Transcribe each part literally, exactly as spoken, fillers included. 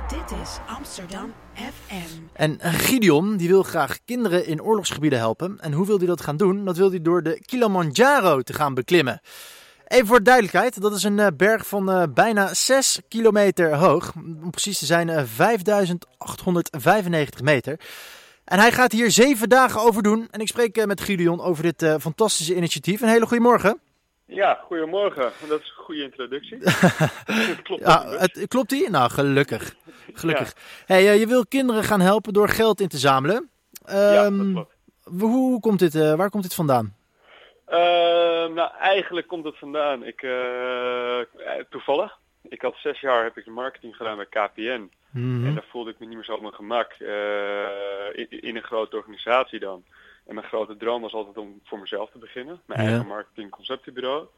Dit is Amsterdam F M. En Gideon die wil graag kinderen in oorlogsgebieden helpen. En hoe wil hij dat gaan doen? Dat wil hij door de Kilimanjaro te gaan beklimmen. Even voor de duidelijkheid, dat is een uh, berg van uh, bijna zes kilometer hoog. Om precies te zijn uh, vijfduizend achthonderdvijfennegentig meter. En hij gaat hier zeven dagen over doen. En ik spreek uh, met Gideon over dit uh, fantastische initiatief. Een hele goede morgen. Ja, goedemorgen. Dat is een goede introductie. Klopt ja, het, klopt die? Nou, gelukkig. Gelukkig. Ja. Hey, uh, je wil kinderen gaan helpen door geld in te zamelen. Um, ja, dat klopt. Hoe komt dit, uh, waar komt dit vandaan? Uh, nou, eigenlijk komt het vandaan. Ik, uh, toevallig. Ik had zes jaar heb ik de marketing gedaan bij K P N. Mm-hmm. En daar voelde ik me niet meer zo op mijn gemak. Uh, in, in een grote organisatie dan. En mijn grote droom was altijd om voor mezelf te beginnen. Mijn ja. eigen marketing conceptenbureau.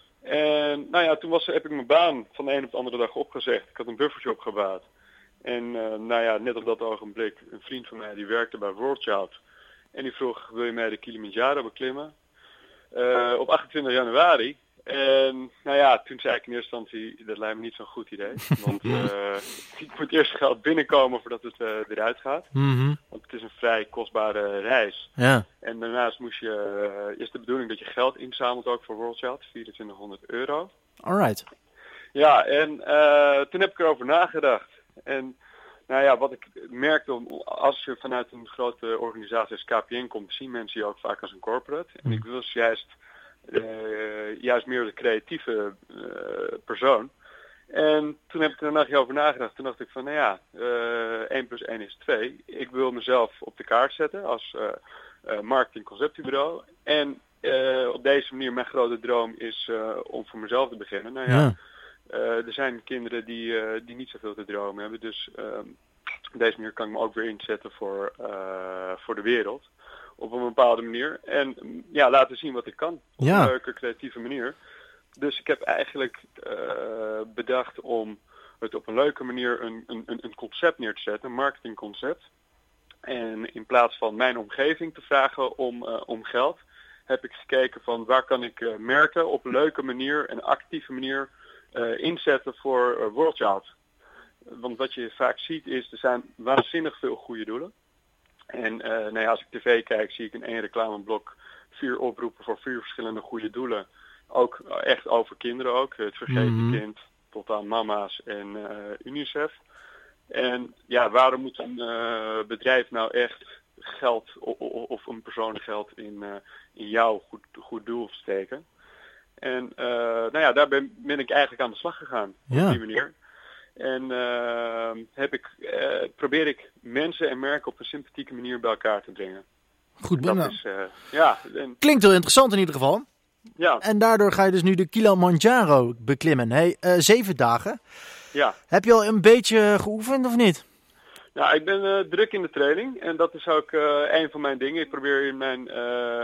En nou ja, toen was, heb ik mijn baan van de een op de andere dag opgezegd. Ik had een buffertje opgebouwd. En uh, nou ja, net op dat ogenblik, een vriend van mij die werkte bij Worldchild. En die vroeg, wil je mij de Kilimanjaro beklimmen? Uh, op achtentwintig januari. En nou ja, toen zei ik in eerste instantie, dat lijkt me niet zo'n goed idee. Want uh, ik moet eerst geld binnenkomen voordat het uh, eruit gaat. Mm-hmm. Want het is een vrij kostbare reis. Ja. En daarnaast moest je, uh, is de bedoeling dat je geld inzamelt ook voor Worldchild, vierentwintighonderd euro. Alright. Ja, en uh, toen heb ik erover nagedacht. En nou ja, wat ik merkte, als je vanuit een grote organisatie als K P N komt, zien mensen je ook vaak als een corporate. En ik was juist, uh, juist meer de creatieve uh, persoon. En toen heb ik er een nachtje over nagedacht. Toen dacht ik van, nou ja, uh, één plus één is twee. Ik wil mezelf op de kaart zetten als uh, uh, marketing conceptenbureau. En uh, op deze manier, mijn grote droom is uh, om voor mezelf te beginnen. Nou ja, ja. Uh, er zijn kinderen die, uh, die niet zoveel te dromen hebben. Dus uh, op deze manier kan ik me ook weer inzetten voor, uh, voor de wereld. Op een bepaalde manier. En ja, laten zien wat ik kan. Op ja. een leuke, creatieve manier. Dus ik heb eigenlijk uh, bedacht om het op een leuke manier een, een, een concept neer te zetten, een marketingconcept. En in plaats van mijn omgeving te vragen om, uh, om geld, heb ik gekeken van waar kan ik uh, merken op een leuke manier, een actieve manier uh, inzetten voor uh, Worldchild. Want wat je vaak ziet is, er zijn waanzinnig veel goede doelen. En uh, nou ja, als ik tv kijk, zie ik in één reclameblok vier oproepen voor vier verschillende goede doelen. Ook echt over kinderen ook. Het vergeten mm-hmm. kind tot aan mama's en uh, UNICEF. En ja, waarom moet een uh, bedrijf nou echt geld of, of een persoon geld in, uh, in jouw goed, goed doel steken? En uh, nou ja, daar ben, ben ik eigenlijk aan de slag gegaan. Ja. Op die manier. En uh, heb ik, uh, probeer ik mensen en merken op een sympathieke manier bij elkaar te brengen. Goed, dat nou. is, uh, ja, en... Klinkt heel interessant in ieder geval. Ja. En daardoor ga je dus nu de Kilimanjaro beklimmen. Hey, uh, zeven dagen. Ja. Heb je al een beetje geoefend of niet? Ja, ik ben uh, druk in de training. En dat is ook uh, een van mijn dingen. Ik probeer in mijn uh,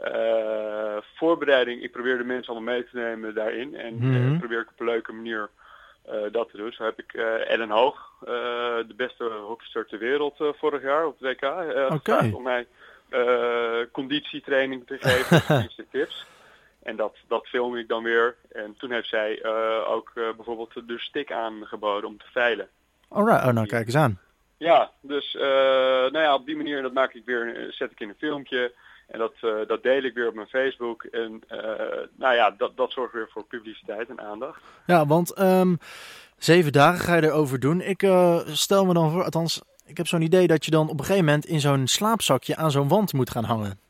uh, voorbereiding, ik probeer de mensen allemaal mee te nemen daarin. En mm-hmm. uh, probeer ik op een leuke manier uh, dat te doen. Zo heb ik uh, Ellen Hoog, uh, de beste hockeyster ter wereld uh, vorig jaar op het W K, uh, okay. gevraagd om mij uh, conditietraining te geven. Deze tips. En dat, dat film ik dan weer. En toen heeft zij uh, ook uh, bijvoorbeeld de stick aangeboden om te veilen. Alright, oh nou kijk eens aan. Ja, dus uh, nou ja, op die manier, dat maak ik weer, zet ik in een filmpje. En dat, uh, dat deel ik weer op mijn Facebook. En uh, nou ja, dat, dat zorgt weer voor publiciteit en aandacht. Ja, want um, zeven dagen ga je erover doen. Ik uh, stel me dan voor, althans, ik heb zo'n idee dat je dan op een gegeven moment in zo'n slaapzakje aan zo'n wand moet gaan hangen.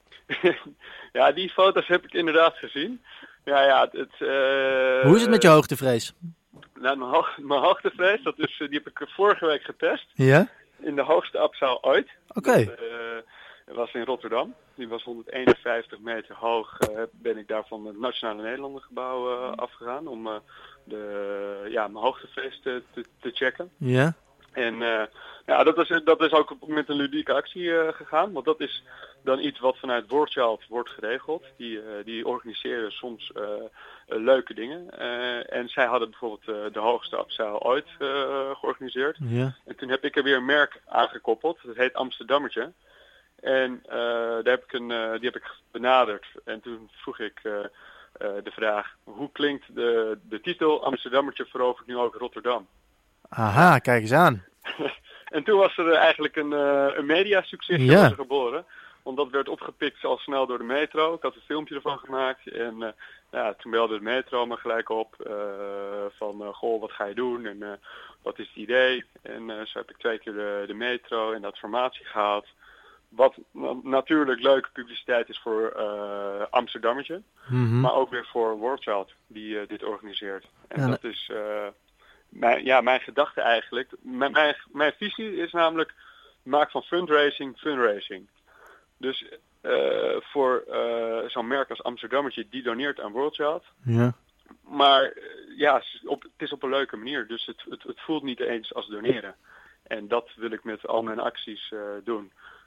Ja, die foto's heb ik inderdaad gezien. Ja, ja, het, uh, Hoe is het met je hoogtevrees? Nou, mijn, hoog, mijn hoogtevrees, dat is, die heb ik vorige week getest. Ja? In de hoogste abzaal ooit. Oké. Okay. Dat uh, was in Rotterdam. Die was honderdeenenvijftig meter hoog. Uh, ben ik daar van het Nationale Nederlandengebouw uh, afgegaan om uh, de, ja, mijn hoogtevrees te, te, te checken. Ja? En uh, ja, dat is, dat is ook met een ludieke actie uh, gegaan. Want dat is dan iets wat vanuit Worldchild wordt geregeld. Die, uh, die organiseren soms uh, uh, leuke dingen. Uh, en zij hadden bijvoorbeeld uh, de hoogste abzaal ooit uh, georganiseerd. Ja. En toen heb ik er weer een merk aangekoppeld. Dat heet Amsterdammertje. En uh, daar heb ik een, uh, die heb ik benaderd. En toen vroeg ik uh, uh, de vraag, hoe klinkt de, de titel Amsterdammertje verovert nu ook Rotterdam? Aha, kijk eens aan. En toen was er eigenlijk een, uh, een mediasucces Ja. geboren. Want dat werd opgepikt al snel door de metro. Ik had een filmpje ervan gemaakt. En uh, ja, toen belde de metro me gelijk op. Uh, van, uh, goh, wat ga je doen? En uh, wat is het idee? En uh, zo heb ik twee keer de, de metro en dat formatie gehaald. Wat na- natuurlijk leuke publiciteit is voor uh, Amsterdammetje. Mm-hmm. Maar ook weer voor World Child die uh, dit organiseert. En Ja, dat is uh, mijn, ja, mijn gedachte eigenlijk. Mijn, mijn, mijn visie is namelijk maak van fundraising fundraising. Dus uh, voor uh, zo'n merk als Amsterdammetje die doneert aan World Child. Ja. Maar uh, ja, op, het is op een leuke manier. Dus het, het, het voelt niet eens als doneren. En dat wil ik met al mijn acties uh, doen.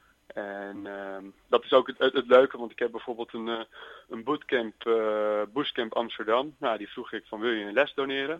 En uh, dat is ook het, het, het leuke, want ik heb bijvoorbeeld een, uh, een bootcamp, uh, Boostcamp Amsterdam. Nou, die vroeg ik van, wil je een les doneren?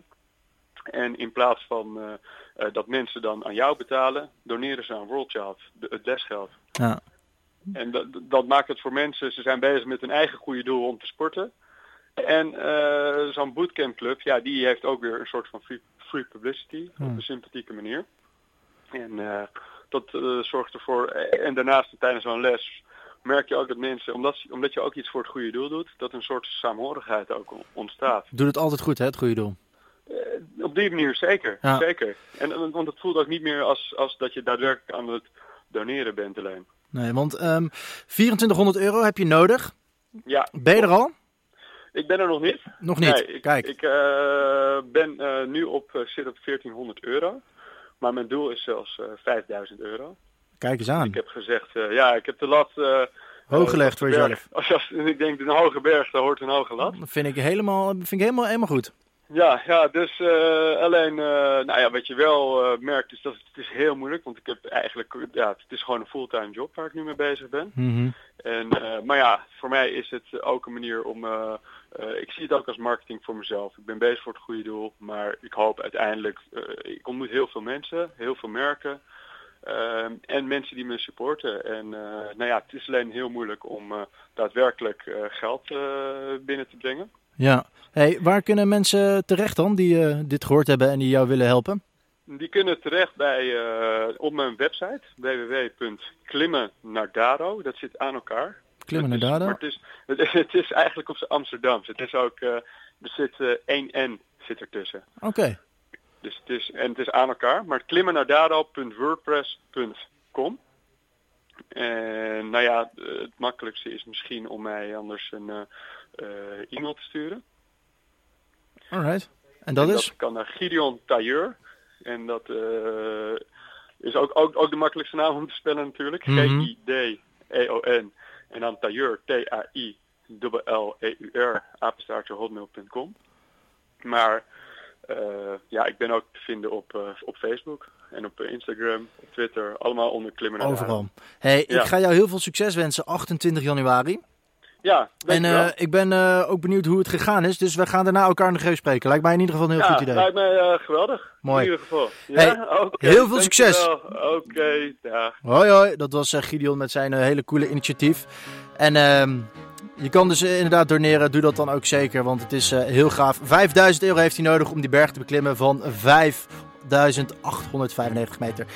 En in plaats van uh, uh, dat mensen dan aan jou betalen, doneren ze aan World Child de, het lesgeld. Ja. En dat, dat maakt het voor mensen, ze zijn bezig met hun eigen goede doel om te sporten. En uh, zo'n bootcampclub, ja, die heeft ook weer een soort van free, free publicity Hmm. op een sympathieke manier. En uh, dat uh, zorgt ervoor, en daarnaast tijdens zo'n les merk je ook dat mensen, omdat, omdat je ook iets voor het goede doel doet, dat een soort saamhorigheid ook ontstaat. Doe het altijd goed, hè, het goede doel. Uh, op die manier zeker, Ja. zeker. En, want het voelt ook niet meer als, als dat je daadwerkelijk aan het doneren bent alleen. Nee, want um, vierentwintighonderd euro heb je nodig. Ja. Ben je er al? Ik ben er nog niet. Nog niet, Nee, ik, kijk. Ik uh, ben uh, nu op, uh, zit op veertienhonderd euro. Maar mijn doel is zelfs uh, vijfduizend euro. Kijk eens aan. Ik heb gezegd, uh, ja, ik heb de lat... Uh, Hoog gelegd voor jezelf. Als, als, ik denk, een hoge berg, daar hoort een hoge lat. Dat vind ik helemaal, vind ik helemaal, helemaal goed. Ja, ja, dus uh, alleen, uh, nou ja, wat je wel uh, merkt is dat het, het is heel moeilijk. Want ik heb eigenlijk, ja, het is gewoon een fulltime job waar ik nu mee bezig ben. Mm-hmm. En, uh, maar ja, voor mij is het ook een manier om, uh, uh, ik zie het ook als marketing voor mezelf. Ik ben bezig voor het goede doel, maar ik hoop uiteindelijk, uh, ik ontmoet heel veel mensen, heel veel merken. Uh, en mensen die me supporten. En uh, nou ja, het is alleen heel moeilijk om uh, daadwerkelijk uh, geld uh, binnen te brengen. Ja. Hey, waar kunnen mensen terecht dan die uh, dit gehoord hebben en die jou willen helpen? Die kunnen terecht bij, uh, op mijn website w w w punt klimmen naar daro. Dat zit aan elkaar. Klimmen naar Het is- Daro? Maar het is, het, het is eigenlijk op zijn Amsterdams. Het is ook, uh, er zit uh, één N zit ertussen. Oké. Okay. Dus het is, en het is aan elkaar. Maar klimmen naar daro punt wordpress punt com. En nou ja, het makkelijkste is misschien om mij anders een uh, uh, e-mail te sturen. Alright. En dat en is? Dat kan naar Gideon Tailleur. En dat uh, is ook, ook, ook de makkelijkste naam om te spellen natuurlijk. Mhm. G I D E O N. En dan Tailleur, T A I L L E U R, apenstaartje hotmail punt com. Maar uh, ja, ik ben ook te vinden op, uh, op Facebook en op Instagram, op Twitter. Allemaal onder Klimmen naar Daro. Overal. Hey, Ja. ik ga jou heel veel succes wensen, achtentwintig januari. Ja, En dankjewel. uh, ik ben uh, ook benieuwd hoe het gegaan is, dus we gaan daarna elkaar nog even spreken. Lijkt mij in ieder geval een heel ja, goed idee. lijkt mij uh, geweldig. Mooi. In ieder geval. Ja? Hey, Oké, heel veel succes. dankjewel. Oké, okay, dag. Hoi hoi, dat was uh, Gideon met zijn uh, hele coole initiatief. En uh, je kan dus uh, inderdaad doneren, doe dat dan ook zeker, want het is uh, heel gaaf. vijfduizend euro heeft hij nodig om die berg te beklimmen van vijfduizend achthonderdvijfennegentig meter.